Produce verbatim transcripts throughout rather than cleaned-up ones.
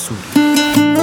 منصوری.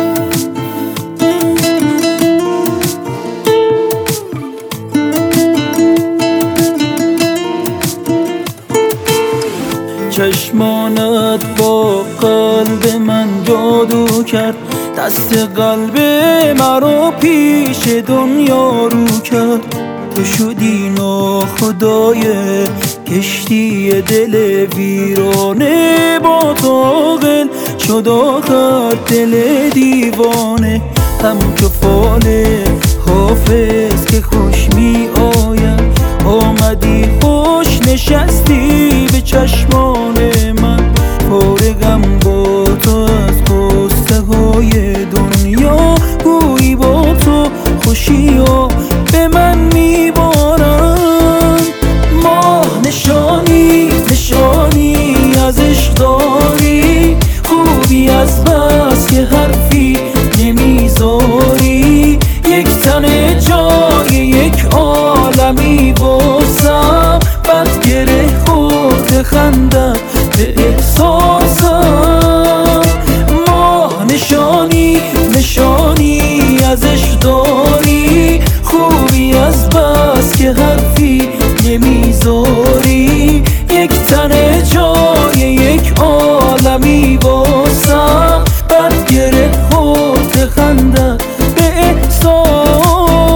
چشمانت با قلب من جادو کرد، دست قلب مرا پیش دنیا رو کرد. تو شدی ناخدای کشتی دل ویرانه، با تو عاقل شد آخر دل دیوانه. همون که فال حافظ که خوش می آید، آمدی خوش نشستی به چشمان من. فارغم با تو از قصه های دنیا، گویی با تو خوشی ها به من میبارن. ماه نشانی نشانی ازش داری، خوبی از بس که حرفی نمیذاری. یک تن جای یک عالمی واسم، بد گره خورد خندت به احساسم. ماه نشانی نشانی ازش داری، خوبی از بس که حرفی نمیذاری. یک تن جای یک عالمی واسم، بد گره خورد خندت به احساسم.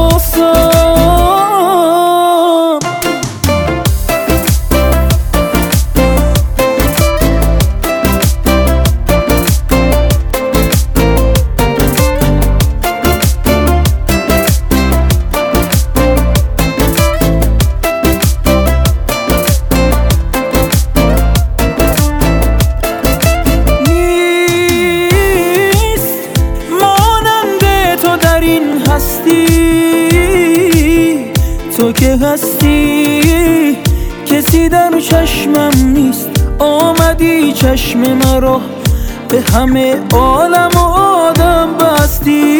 تو که هستی کسی در چشمم نیست، آمدی چشم مرا به همه عالم و آدم بستی.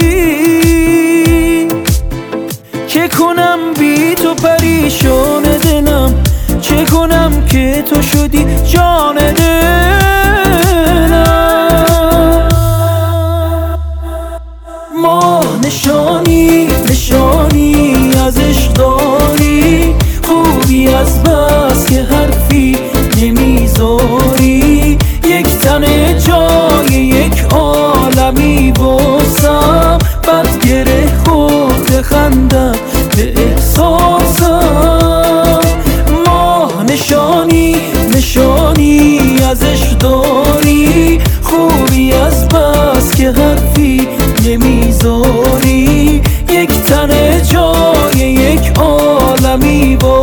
چه کنم بی تو پریشان دلم، چه کنم که تو شدی جان دلم. ماه نشانی نشانی ازش داری، خوبی از بس که حرفی نمیذاری. یک تن جای یک عالمی واسم، بد گره خورد خندت به احساسم. ماه نشانی نشانی ازش داری، خوبی از بس که حرفی نمیذاری. یک تن جای یک عالمی با